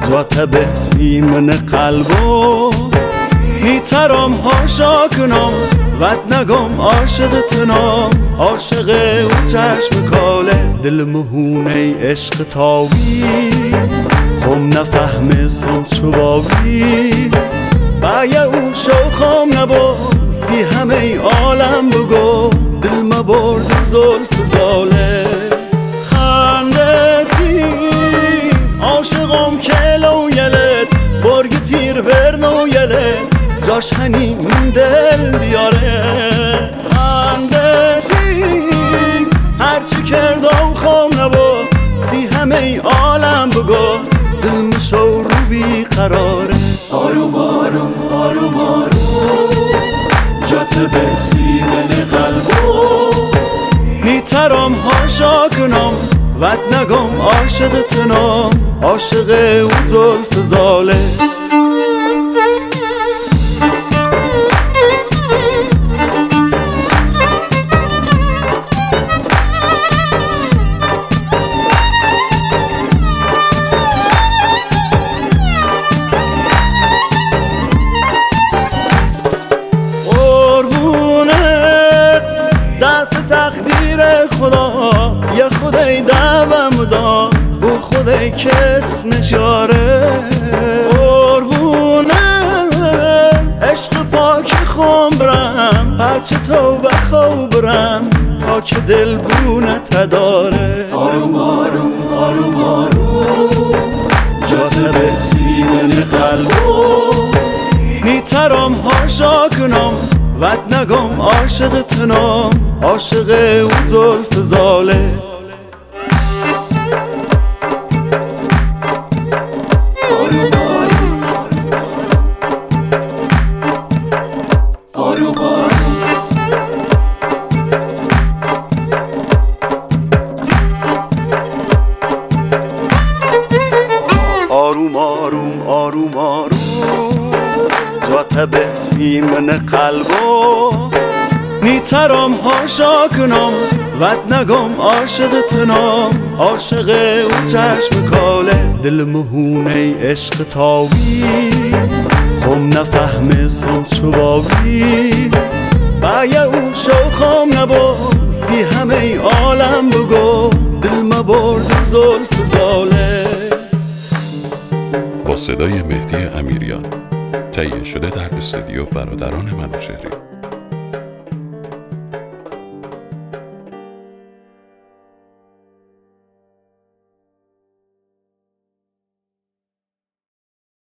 جات به سیمن قلبو میترام هاشا کنم ود نگم عاشق تنام عاشق او چشم کاله دل مهونه عشق تاوی خم نفهمه سم چوباوی بایه او شوخم نبا سی همه عالم بگو دل مبرد زلف زاله خنده سی عاشقم کلو یلت برگ تیر برنو یلت جاش هنی من دل دیاره خنده سی هرچی کردم خم نبا سی همه عالم بگو دل مشو رو بی قراره آروم آروم آروم آروم جات به سیمن قلبو میترام هاشا کنم ود نگم عاشق تنام عاشق او زلف زاله تقدیر خدا یه خدای دعوام دا بو خدای کس نشاره قربونه عشق پاک خون برم هرچه تو و خو برم پاک دل بونه تداره آروم آروم آروم آروم جات به سیمن قلبو میترام هاشا کنم ود نگم عاشق تنام عاشق او زلف زاله آروم آروم آروم آروم جات به سیمن قلبو میترام هاشا کنم ود نگم عاشق تنام عاشق او چشم کاله دل مهونه عشق تاوی خم نفهمه سم چوباوی بایه او شوخم نبا سی همه عالم بگو دل مبرد زلف زاله. با صدای مهدی امیریان تهیه شده در استودیو برادران منوچهری.